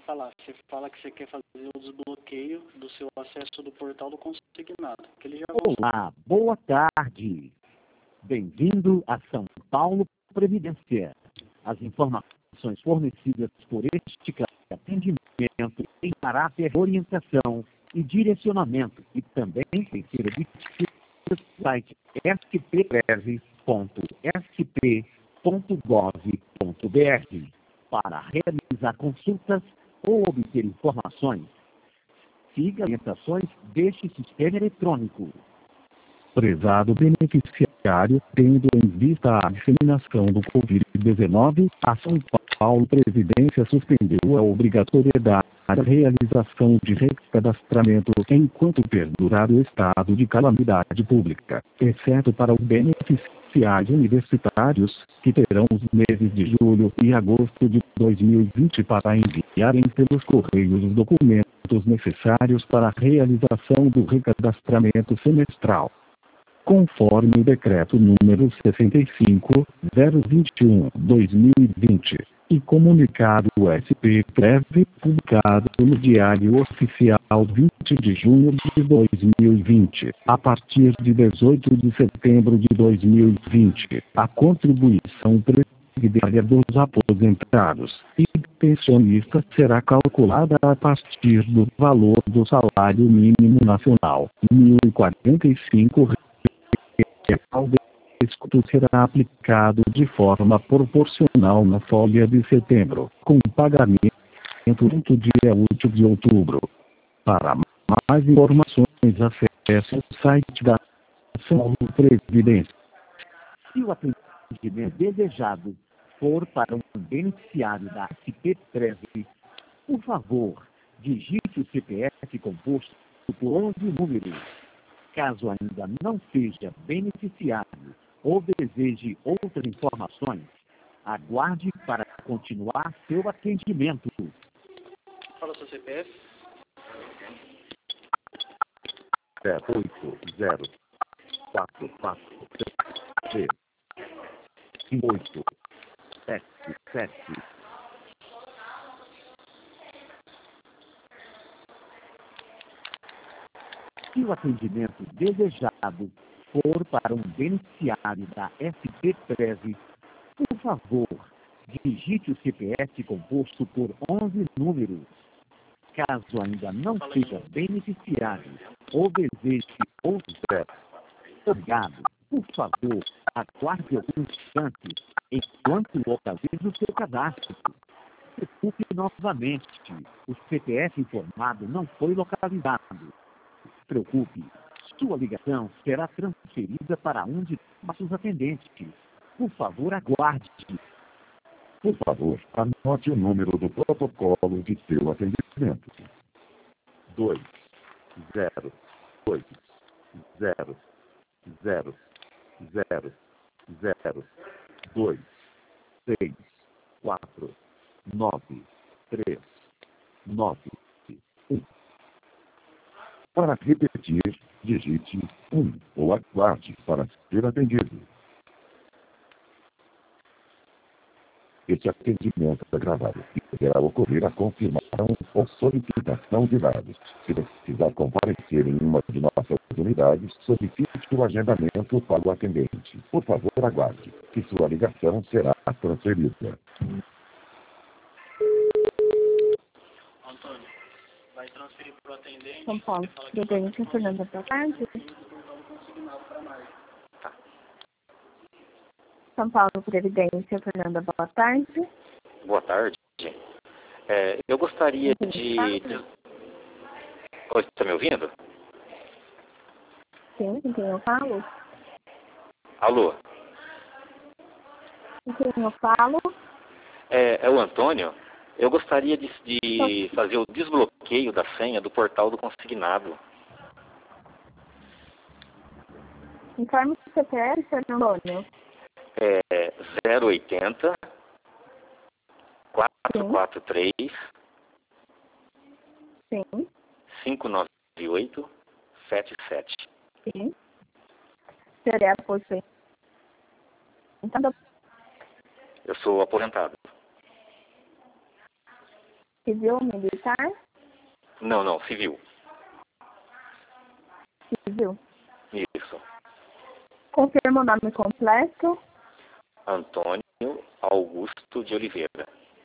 falar. Você fala que você quer fazer o desbloqueio do seu acesso do portal do consignado. Que ele já Olá, boa tarde. Bem-vindo a São Paulo Previdência. As informações fornecidas por este atendimento em caráter de orientação e direcionamento e também tem ser obtido no site spprev.sp.gov.br para realizar consultas ou obter informações. Siga as orientações deste sistema eletrônico. Prezado beneficiário, tendo em vista a disseminação do Covid-19, a São Paulo Previdência suspendeu a obrigatoriedade da realização de recadastramento enquanto perdurar o estado de calamidade pública, exceto para os beneficiários universitários, que terão os meses de julho e agosto de 2020 para enviarem pelos correios os documentos necessários para a realização do recadastramento semestral, conforme o decreto número 65/021/2020 e comunicado SP-Prev, publicado no Diário Oficial 20 de junho de 2020. A partir de 18 de setembro de 2020, a contribuição previdenciária dos aposentados e pensionistas será calculada a partir do valor do salário mínimo nacional, R$ 1.045. O desconto será aplicado de forma proporcional na folha de setembro, com pagamento no dia útil de outubro. Para mais informações, acesse o site da São Paulo Previdência. Se o atendimento desejado for para um beneficiário da SP-Prev, por favor, digite o CPF composto por 11 números. Caso ainda não seja beneficiário ou deseje outras informações, aguarde para continuar seu atendimento. fala seu CPF. 780443877. Se o atendimento desejado for para um beneficiário da SP-Prev, por favor, digite o CPF composto por 11 números. Caso ainda não seja beneficiário ou deseje outro obrigado, por favor, aguarde alguns instantes enquanto localiza o seu cadastro. Desculpe novamente, o CPF informado não foi localizado. Não se preocupe, sua ligação será transferida para um de nossos atendentes. Por favor, aguarde. Por favor, anote o número do protocolo de seu atendimento. 2, 0, 2, 0, 0, 0, 0, 2, 6, 4, 9, 3, 9, 1. Para repetir, digite 1 ou aguarde para ser atendido. Este atendimento é gravado e poderá ocorrer a confirmação ou solicitação de dados. Se precisar comparecer em uma de nossas unidades, solicite o agendamento para o atendente. Por favor, aguarde, que sua ligação será transferida. Antônio, vai transferir para o atendente. São Paulo, Previdência, Fernanda, boa tarde. São Paulo, Previdência, Fernanda, boa tarde. Boa tarde. Eu gostaria de... Oi, está me ouvindo? Sim, com quem eu falo? Alô? Com quem eu falo? É o Antônio. Eu gostaria de fazer o desbloqueio da senha do portal do consignado. Informe o CPF, Sr. Antônio. 080 443 Sim. 598 77. Sim. Seria aposentado. Eu sou aposentado. Civil ou militar? Não, civil. Civil. Isso. Confirma o nome completo. Antônio Augusto de Oliveira.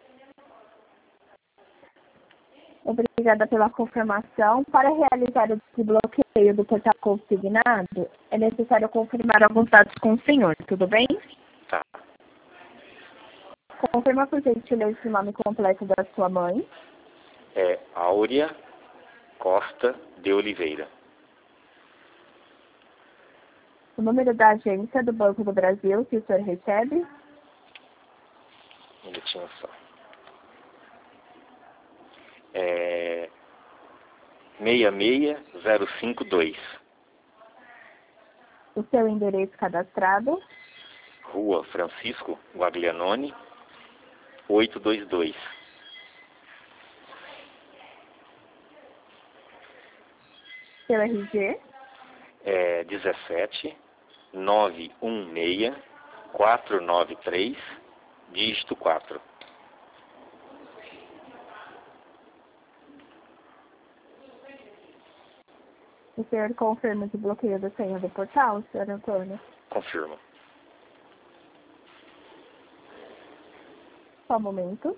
Obrigada pela confirmação. Para realizar o desbloqueio do portal consignado, é necessário confirmar alguns dados com o senhor, tudo bem? Tá. Confirma, por gentileza, o nome completo da sua mãe. É Áurea Costa de Oliveira. O número da agência do Banco do Brasil que o senhor recebe. Um minutinho só. É 66052. O seu endereço cadastrado. Rua Francisco Guaglianoni, 822. Seu RG. É 17 916 493, dígito 4. O senhor confirma o desbloqueio da senha do portal, senhor Antônio? Confirmo. Só um momento.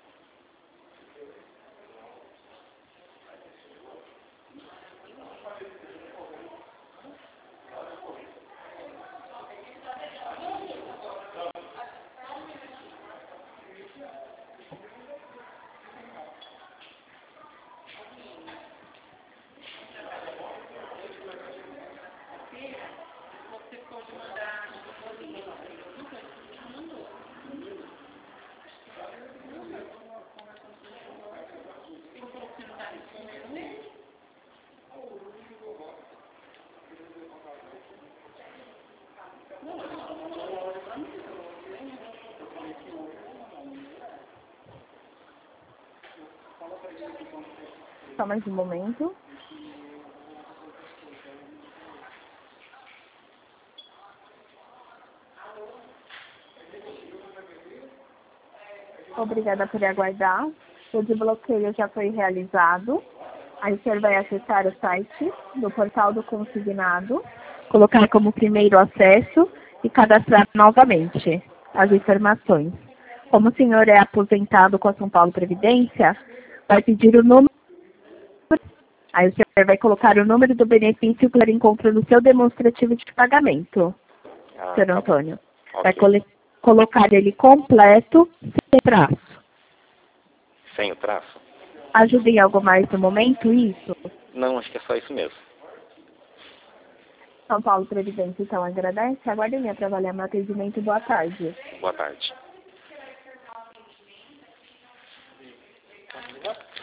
Só mais um momento. Obrigada por aguardar. O desbloqueio já foi realizado. Aí o senhor vai acessar o site do portal do consignado, colocar como primeiro acesso e cadastrar novamente as informações. Como o senhor é aposentado com a São Paulo Previdência, vai pedir o número. Aí o senhor vai colocar o número do benefício que ele encontra no seu demonstrativo de pagamento, senhor Antônio. Okay. Vai colocar ele completo, sem traço. Sem o traço? Ajuda em algo mais no momento, isso? Não, acho que é só isso mesmo. São Paulo Previdência, então, agradece. Aguardem para avaliar meu atendimento. Boa tarde. Boa tarde.